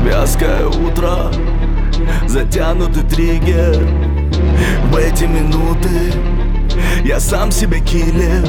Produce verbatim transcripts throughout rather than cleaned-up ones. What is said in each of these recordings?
Вязкое утро, затянутый триггер. В эти минуты я сам себе киллер.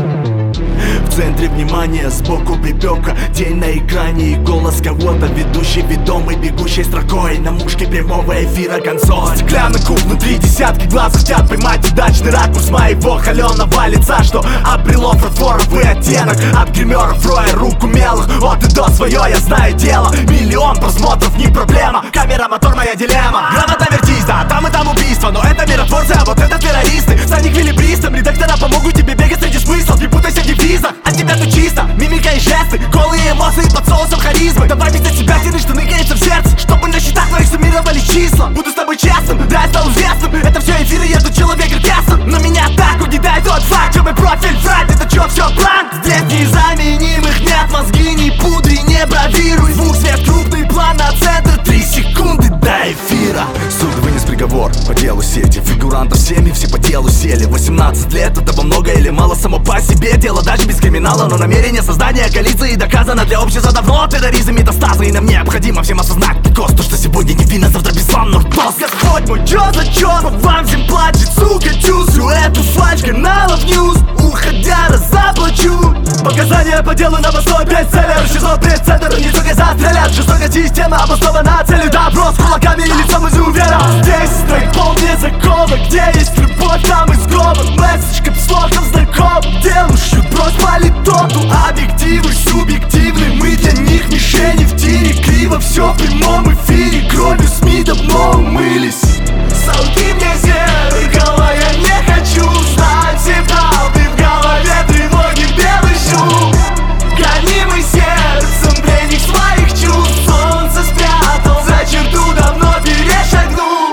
В центре внимания, сбоку припека. День на экране и голос кого-то, ведущий ведомый, бегущей строкой на мушке прямого эфира консоль. Стеклянный куб, внутри десятки глаз хотят поймать удачный ракурс моего холеного лица, что обрело фарфоровый оттенок. От гримеров роя рук умелых, от и до свое я знаю дело. Миллион просмотров не проблема, камера, мотор, моя дилемма. Грамота, вертись, да, там и там убийство, но это миротворцы, а вот это террористы. Стань эквилибристом, редактора помогут тебе бегать среди смыслов. Не путайся в девизах, от тебя тут чисто мимика и жесты, голые эмоции под соусом харизмы. Давай вместе себя тяни, штаны греются в сердце, чтобы на счетах твоих суммировались числа. Буду с тобой честным, да, я стал известным. Это все эфиры, я тут человек гротескным. Но меня так угнетает тот факт, что мой профиль врать. Это чё, все пранк? Здесь незаменимых нет, мозги не пудри, не бравируй. Звук, свет, крупный план на центр, три секунды до эфира. Суд вынес приговор по делу сети, фигурантов семьи все по делу сели. Восемнадцать лет, этого много или мало само по себе дело, даже без криминала, но намерение создания коалиции доказано для общества давно. Терроризм, метастазы, и нам необходимо всем осознать прикос. То, что сегодня невинно, завтра бесславно ртос. Господь мой, чё за чёрт, по вам всем плачет, сука, чувствую эту фальшь каналов ньюс. Уходя, разоплачу показания по делу на востой бестселлер. Шизот, пресс-центр, не только застрелят. Жестокая система обоснована целью добро, с кулаками и лицом из увера. Здесь строй полный закона, где есть любовь, там и сговор. Месседж капслоком знаком, делу щут, брось политоту. Объективы субъективны, мы для них мишени в тире. Криво все в прямом эфире, кровью СМИ давно умылись. Солги мне зеркало, я не хочу знать все правды. В голове тревоги белый шум, гонимый сердцем пленник своих чувств. Солнце спрятал за черту, давно перешагнул.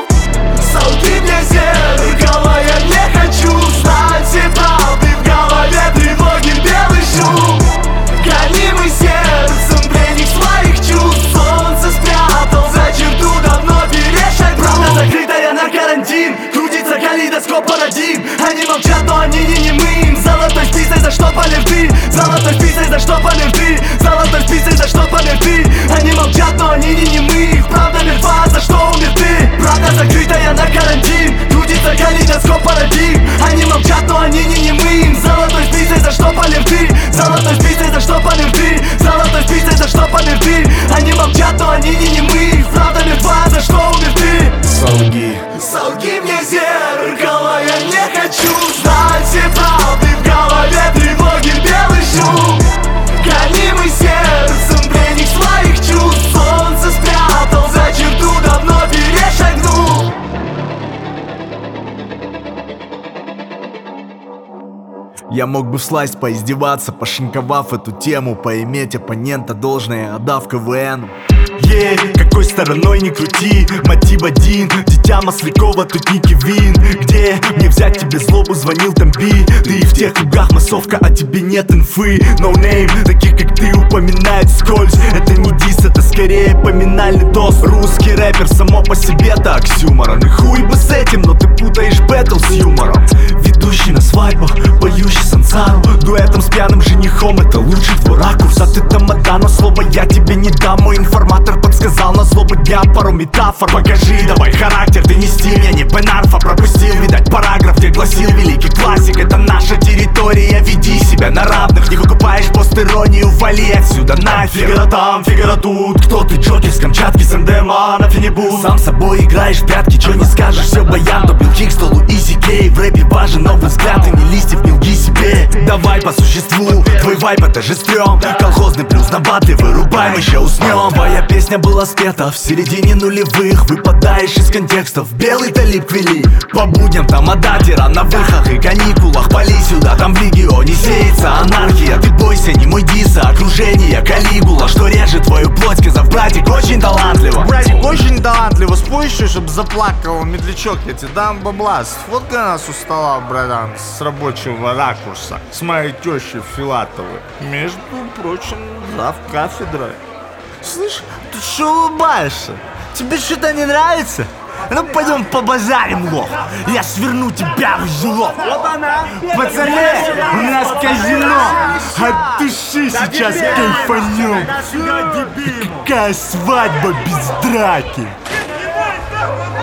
Солги мне зеркало, я не хочу знать все правды. В голове тревоги белый шум, гонимый сердцем пленник своих чувств. Солнце спрятал за черту, давно перешагнул. Правда закрытая на карантин, крутится калейдоскоп парадигм. Они молчат, но они не немы. Золотой спицей за что полерты, золотой спицей за что полерты, золотой спицей за что полерты. Они молчат, но они не немы. Их правда мертва, за что умер ты? Правда закрытая на карантин, крутится калейдоскоп парадигм. Они молчат, но они не немы. Золотой спицей за что полерты, золотой спицей за что полерты, золотой спицей за что полерты. Они молчат, но они не немы. Их правда мертва, за что умер ты? Солги, солги мне зеркало, я не хочу знать все правды. В голове тревоги белый шум, гонимый сердцем пленник своих чувств. Солнце спрятал за черту, давно перешагнул. Я мог бы вслась поиздеваться, пошинковав эту тему, поиметь оппонента должное, отдав КВН. Ей, какой стороной не крути, мотив один, дитя Маслякова, тут не Кевин. Где мне взять тебе злобу, звонил Тамби. Ты и в тех кругах массовка, а тебе нет инфы. No name, таких как ты упоминают скользь. Это не дис, это скорее поминальный тост. Русский рэпер само по себе так с юмором. И хуй бы с этим, но ты путаешь бэтл с юмором. Ведущий на свадьбах, поющий сансару, дуэтом с пьяным женихом, это лучший твой ракурс. А ты тамада, но слово я тебе не дам. Мой информатор подсказал на злобу дня пару метафор. Покажи давай характер, ты не стиль, я не Бен-Арфа. Пропустил, видать, параграф, где гласил великий классик. Это наша территория, веди себя на равных. Не выкупаешь пост-иронию, вали отсюда нафиг. Фигара там, фигара тут, кто ты, Джокер с Камчатки, с МДМА на Фенибу. Сам собой играешь в прятки, чё не скажешь, все баян. То Билл Хикс, то Луизи Кей. В рэпе важен новый взгляд, и не листьев, не лги себе. Давай по существу, твой вайп это же стрём. Колхозный плюс на батле, вырубай, мы еще уснем. Твоя песня была спета в середине нулевых. Выпадаешь из контекстов, белый талиб квели. По будням там адатера на выхах и каникулах. Пали сюда, там в регионе сеется анархия. Ты бойся, не мой диса, окружение Калигула, что режет твою плоть, сказав, братик, очень талантливо. Братик, очень талантливо, спой еще, чтоб заплакал медлячок. Я тебе дам бабла, сфоткай нас у стола, братан, с рабочего ракурса, с моей тещей Филатовой. Между прочим, зав кафедрой. Слышь, ты что улыбаешься? Тебе что-то не нравится? Ну пойдем побазарим, лох. Я сверну тебя в узелок. Пацаны, у нас казино. От души. Мы сейчас кайфанем. Какая свадьба без драки?